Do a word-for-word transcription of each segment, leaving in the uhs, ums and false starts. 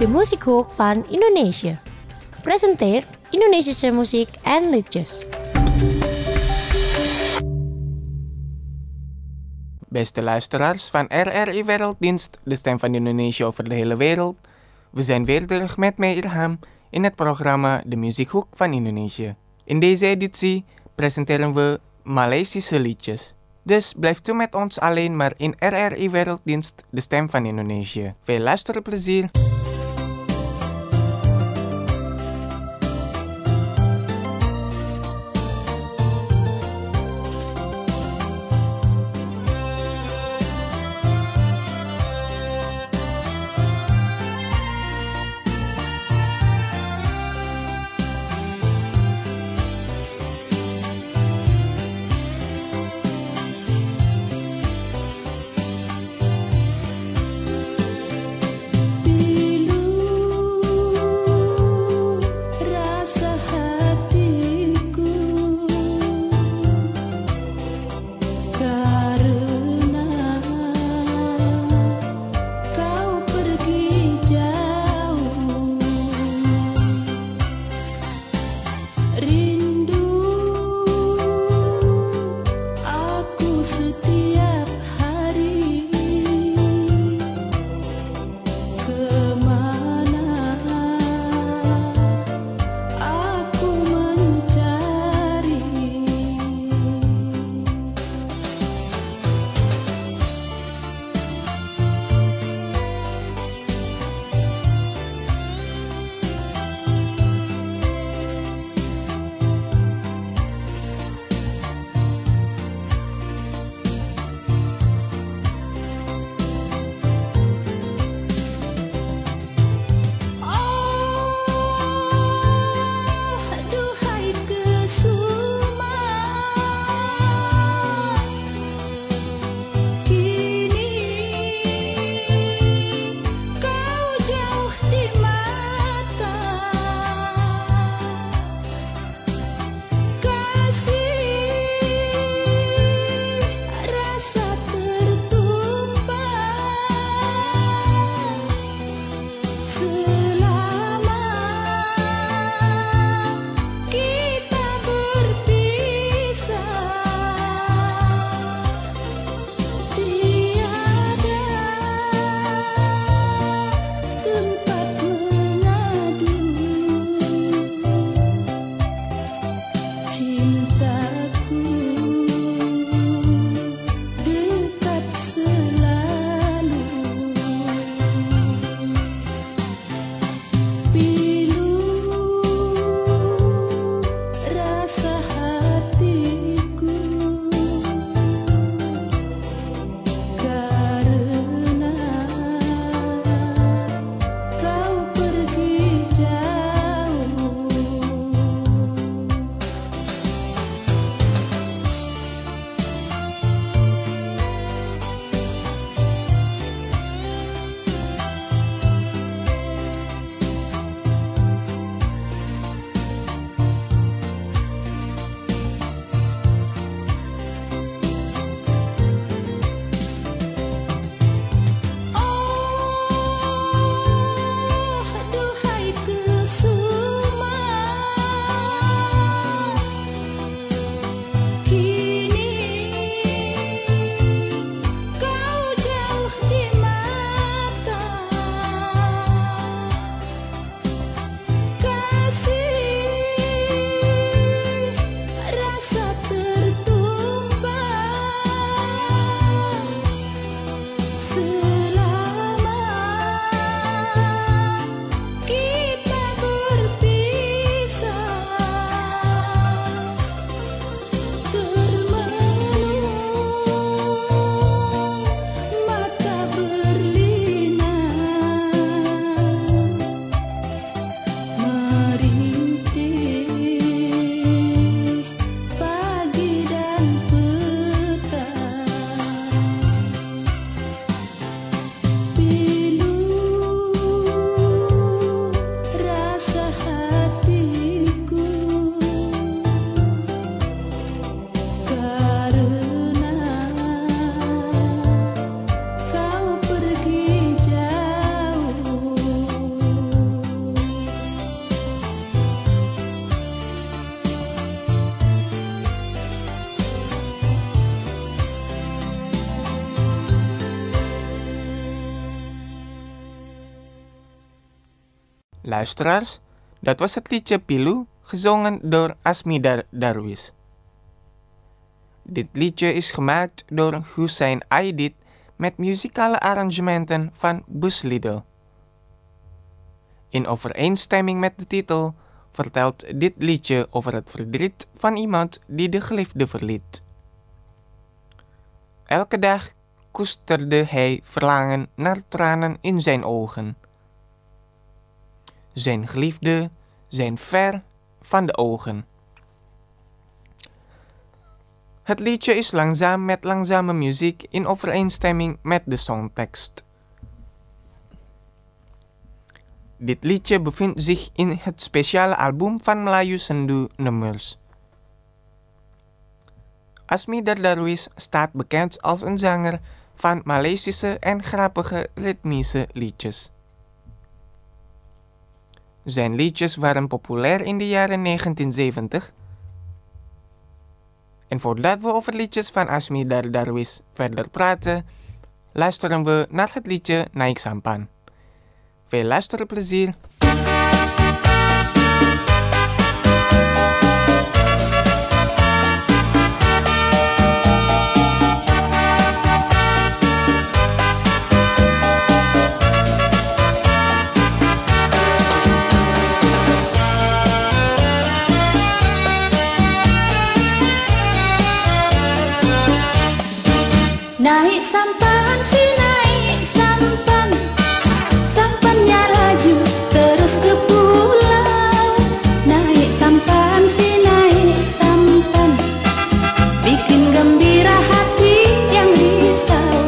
de Muziekhoek van Indonesië. Presenteert Indonesische muziek en liedjes. Beste luisteraars van R R I Werelddienst, de stem van Indonesië over de hele wereld. We zijn weer terug met mij Irham in het programma De Muziekhoek van Indonesië. In deze editie presenteren we Maleisische liedjes. Dus blijft u met ons alleen maar in R R I Werelddienst, de stem van Indonesië. Veel luisterplezier! Luisteraars, dat was het liedje Pilu, gezongen door Asmi Dar- Darwish. Dit liedje is gemaakt door Hussein Aidit met muzikale arrangementen van Bus Lidl. In overeenstemming met de titel vertelt dit liedje over het verdriet van iemand die de geliefde verliet. Elke dag koesterde hij verlangen naar tranen in zijn ogen. Zijn geliefde zijn ver van de ogen. Het liedje is langzaam met langzame muziek in overeenstemming met de songtekst. Dit liedje bevindt zich in het speciale album van Melayu Sendu Numbers. Asmi Dar- Darwish staat bekend als een zanger van Maleisische en grappige ritmische liedjes. Zijn liedjes waren populair in de jaren negentien zeventig. En voordat we over liedjes van Asmi Dar- Darwish verder praten, luisteren we naar het liedje Naik Sampan. Veel luisterplezier! Naik sampan si naik sampan, sampannya laju terus ke pulau. Naik sampan si naik sampan, bikin gembira hati yang risau.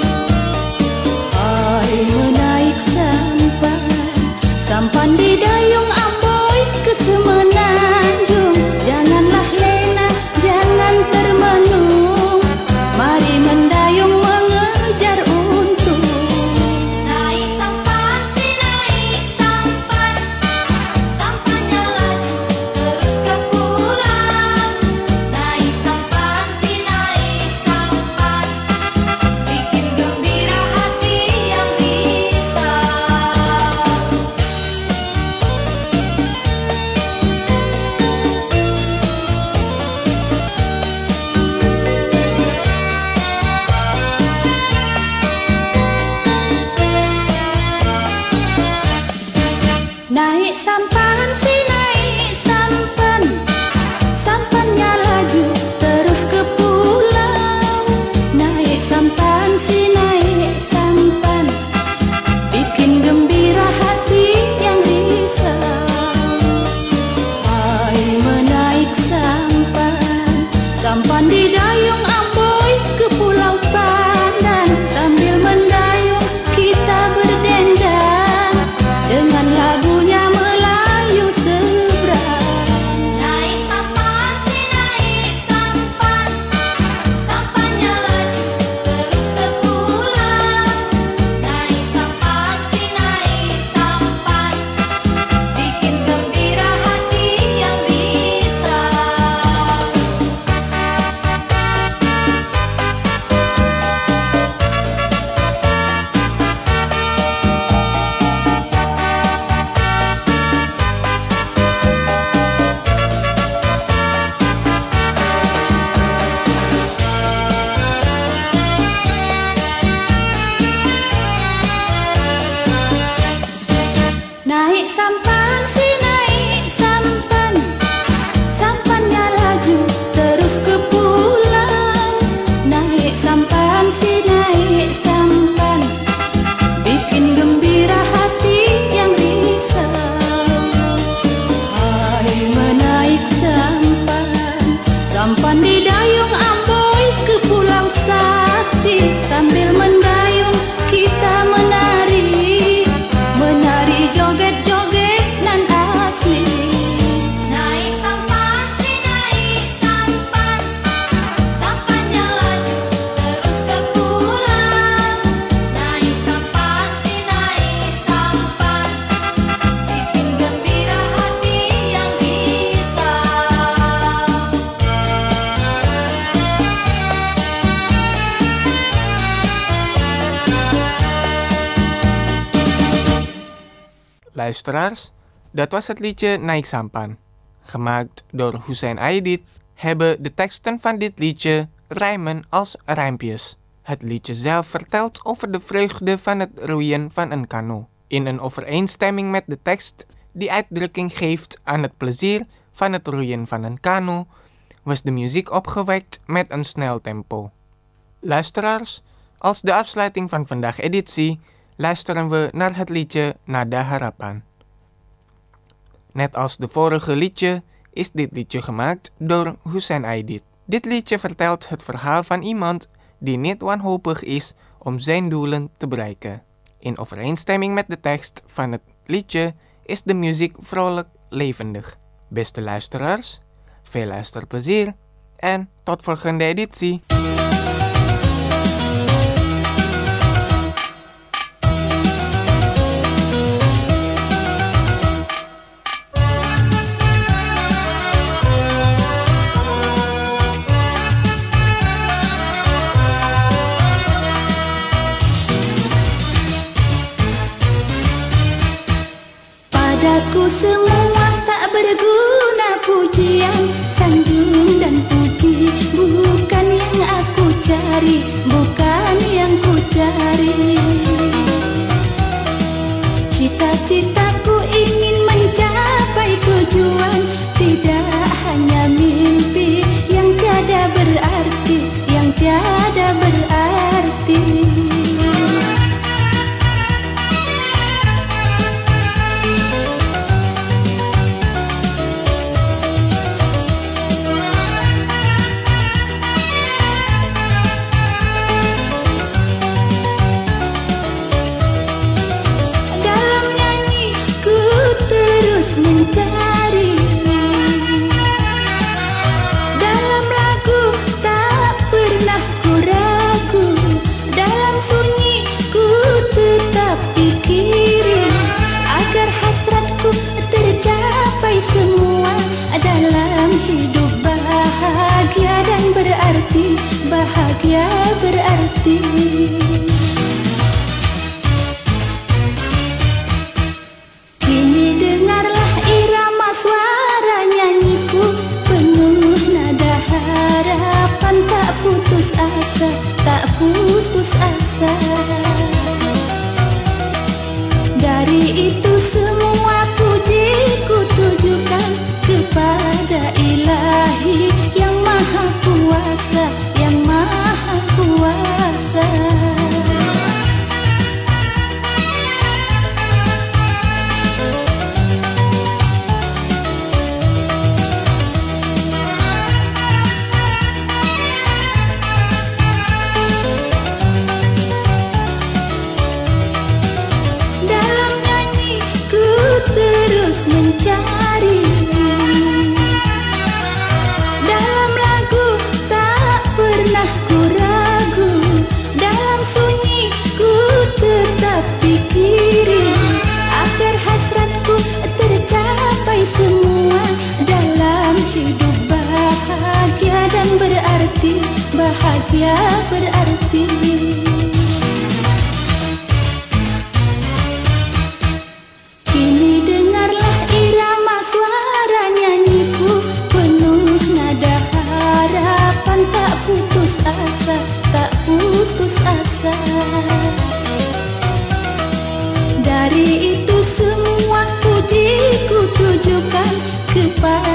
Hai menaik sampan, sampan di dayung Amboy ke Semenanjung. Janganlah lena, jangan termenung, mari mendayung mengejar untung. Naik sampan si naik sampan, sampannya laju terus ke pulau. Naik sampan si naik sampan, bikin gembira hati yang risau. Naik sampan si naik sampan, sampannya laju terus ke pulau. Naik sampan si naik sampan, bikin gembira hati yang risau. Hai menaik sampan, sampan di dayung Amboy ke Pulau Pandan. Sambil mendayung kita berdendang dengan lagunya Melayu seberang. Naik sampan si naik sampan, sampannya laju terus ke pulau. Naik sampan si naik sampan, bikin gembira hati yang risau. Naik sampan si naik sampan, sampannya laju terus ke pulau. Naik sampan si naik sampan, bikin gembira hati yang risau. Hai menaik sampan, sampan di dayung Amboy ke Pulau Sakti. Sambil mendayung kita menari, menari joget-joget nan asli. Naik sampan si naik sampan, sampannya laju terus ke pulau. Naik sampan si naik sampan, bikin gembira hati yang risau. Luisteraars, Dat was het liedje Naik Sampan. Gemaakt door Hussein Aidit hebben de teksten van dit liedje rijmen als rijmpjes. Het liedje zelf vertelt over de vreugde van het roeien van een kano. In een overeenstemming met de tekst die uitdrukking geeft aan het plezier van het roeien van een kano, was de muziek opgewekt met een snel tempo. Luisteraars, als de afsluiting van vandaag editie luisteren we naar het liedje Nada Harapan. Net als de vorige liedje is dit liedje gemaakt door Hussein Aidit. Dit liedje vertelt het verhaal van iemand die niet wanhopig is om zijn doelen te bereiken. In overeenstemming met de tekst van het liedje is de muziek vrolijk levendig. Beste luisteraars, veel luisterplezier en tot volgende editie. Padaku semua tak berguna pujian, sanjung dan puji, bukan yang aku cari, bukan yang ku cari. Cita-citaku ingin mencapai tujuan, tidak hanya mimpi yang tiada berarti, yang tiada berarti. Bahagia berarti. Kini dengarlah irama suara nyanyiku, penuh nada harapan, tak putus asa, tak putus asa. Dari itu semua pujiku tujukan kepada Ilahi yang maha kuasa, yang maha kuasa. Dalam nyanyi ku terus mencari, dalam lagu tak pernah ku ragu, dalam sunyi ku tetap pikirin, agar hasratku tercapai semua, dalam hidup bahagia dan berarti, bahagia berarti. Kini dengarlah irama suara nyanyiku, penuh nada harapan, tak putus asa, tak putus asa. Dari itu semua pujiku tujukan kepada